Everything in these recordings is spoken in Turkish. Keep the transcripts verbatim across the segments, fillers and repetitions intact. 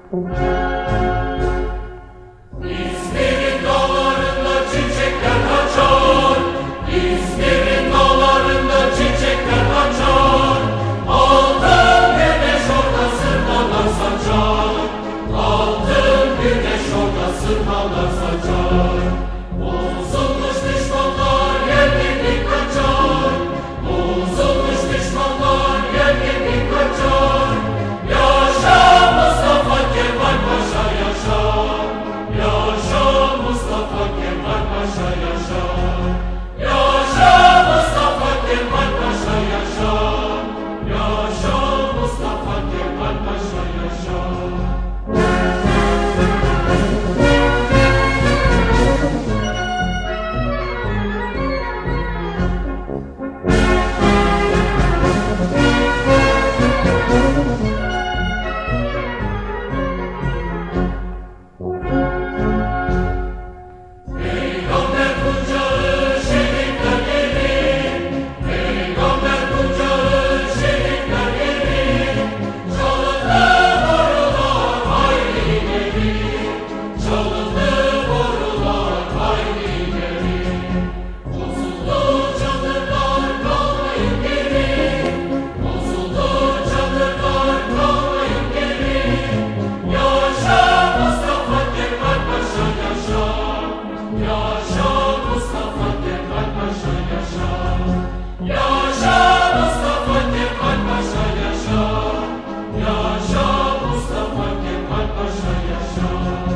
İzmir'in dağlarında çiçekler açar, İzmir'in dağlarında çiçekler açar, altın güneş orada sırmalar saçar, altın güneş orada sırmalar saçar. Bozulmuş düşmanlar yer gibi kaçar, bozulmuş düşmanlar yer gibi kaçar. Yaşa Mustafa Kemal Paşa yaşa, yaşa Mustafa Kemal Paşa yaşa, yaşa Mustafa Kemal Paşa yaşa, yaşa Mustafa Kemal Paşa yaşa. Peygamber kucağı şehitler yeri, Peygamber kucağı şehitler yeri, çalındı borular hayli ileri, çalındı borular hayli ileri. Bozuldu çadırlar kalmayın geri, bozuldu çadırlar kalmayın geri. Yaşa Mustafa Kemal Paşa yaşa, yaşa Mustafa Kemal Paşa yaşa, yaşa Mustafa Kemal Paşa yaşa, yaşa Mustafa Kemal Paşa yaşa.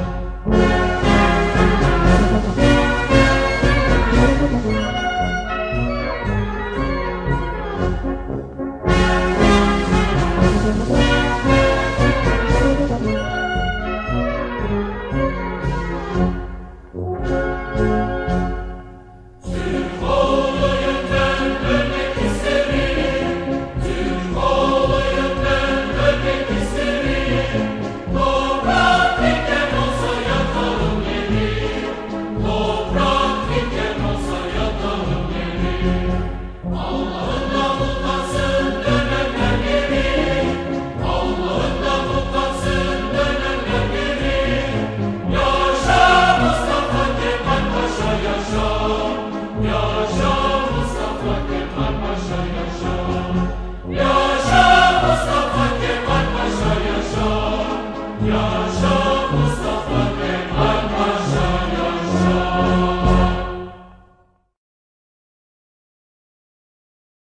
Türk oğluyum ben ölmek isterim, Türk oğluyum ben ölmek isterim. Toprak diken olsa yatarım yerim, toprak diken olsa yatarım yerim. Allah'ından utansın dönenler geri, Allah'ından utansın dönenler geri. Yaşa Mustafa Kemal Paşa yaşa, yaşa Mustafa Kemal Paşa yaşa, yaşa Mustafa Kemal Paşa yaşa, yaşa